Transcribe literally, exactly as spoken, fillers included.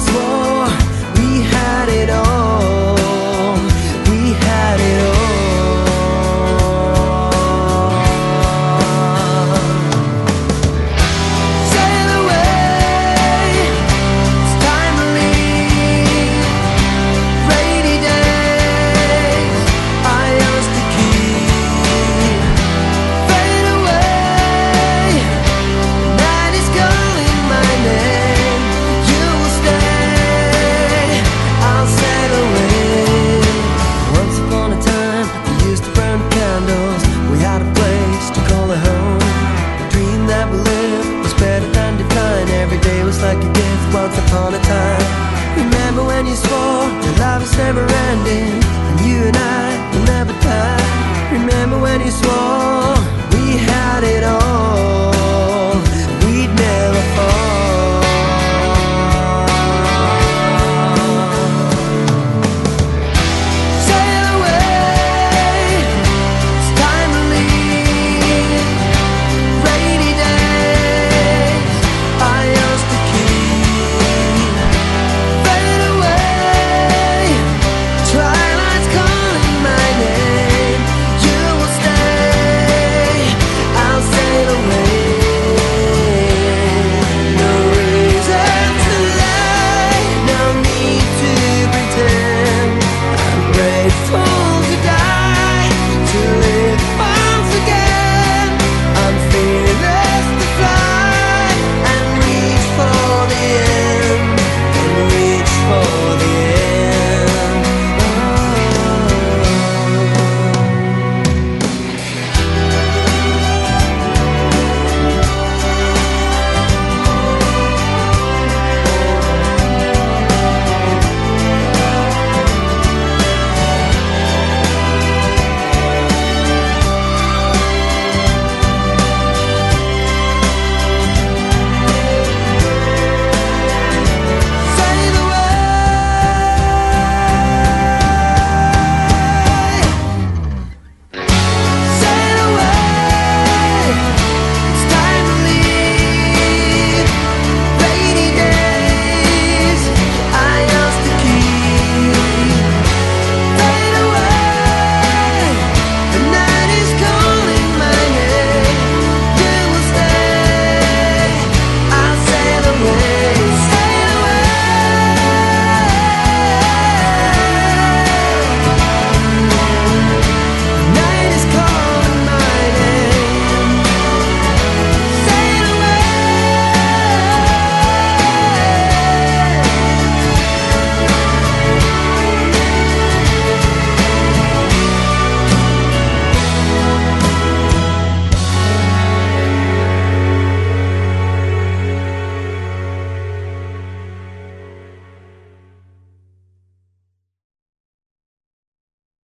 swore we had it all, we had it all. Sail away, it's time to leave. Rainy days I used to keep. Fade away, night is calling my name. You will stay, I'll sail away. Once upon a time we used to burn candles. We had a place to call a home. The dream that we lived was better than decline. Every day was like a gift once upon a time. Remember when you swore your love was never ending, and you and I will never die. Remember when you swore we had it all.